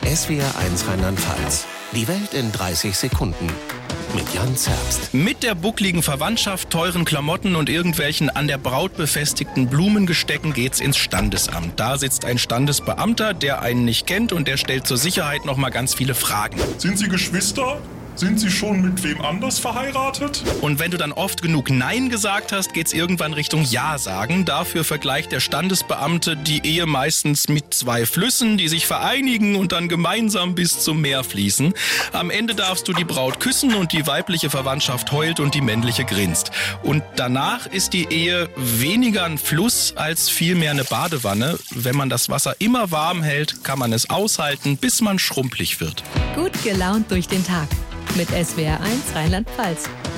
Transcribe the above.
SWR1 Rheinland-Pfalz. Die Welt in 30 Sekunden. Mit Jan Zerbst. Mit der buckligen Verwandtschaft, teuren Klamotten und irgendwelchen an der Braut befestigten Blumengestecken geht's ins Standesamt. Da sitzt ein Standesbeamter, der einen nicht kennt und der stellt zur Sicherheit noch mal ganz viele Fragen. Sind Sie Geschwister? Sind Sie schon mit wem anders verheiratet? Und wenn du dann oft genug Nein gesagt hast, geht's irgendwann Richtung Ja sagen. Dafür vergleicht der Standesbeamte die Ehe meistens mit 2 Flüssen, die sich vereinigen und dann gemeinsam bis zum Meer fließen. Am Ende darfst du die Braut küssen und die weibliche Verwandtschaft heult und die männliche grinst. Und danach ist die Ehe weniger ein Fluss als vielmehr eine Badewanne. Wenn man das Wasser immer warm hält, kann man es aushalten, bis man schrumpelig wird. Gut gelaunt durch den Tag. Mit SWR1 Rheinland-Pfalz.